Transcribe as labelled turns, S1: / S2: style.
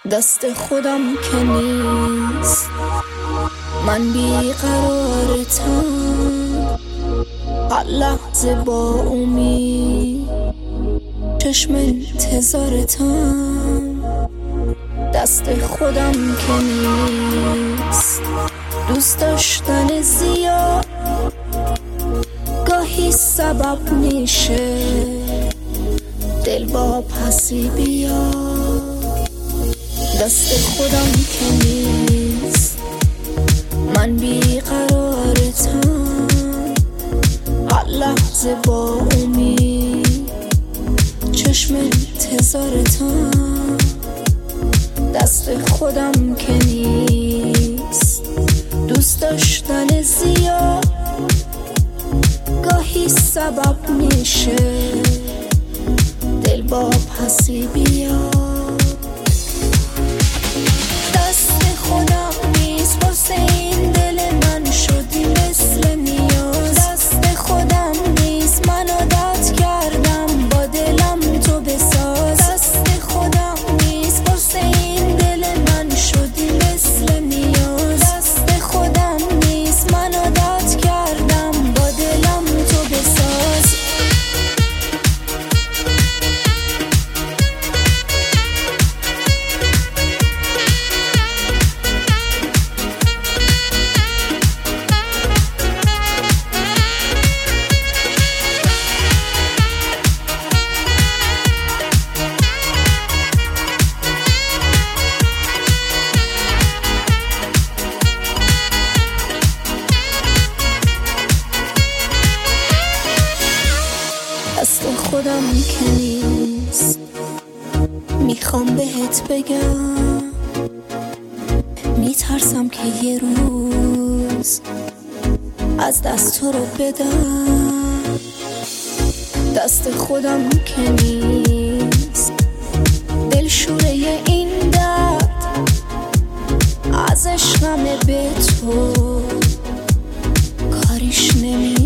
S1: دست خودم که نیست، من بیقرارتم، هر لحظه با امید چشم انتظارتم. دست خودم که نیست، دوست داشتن زیاد گاهی سبب میشه دل با پسی بیاد. دست خودم که نیست، من بیقرارتم، هر لحظه با امید چشم انتظارتم. دست خودم که نیست، دوست داشتن زیاد گاهی سبب میشه دل با پسی بیاد. دست خودم نیست، واسه این دل من شدی مثل نیاز. دست خودم نیست، من عادت کردم با دلم تو بساز. دست خودم نیست، واسه این دل من شدی مثل نیاز. دست خودم نیست، من عادت کردم با دلم تو بساز. دست خودم که نیست، میخوام بهت بگم، میترسم که یه روز از دست تو رو بدم. دست خودم که نیست، دلشوره این درد از عشقم به تو کاریش نمی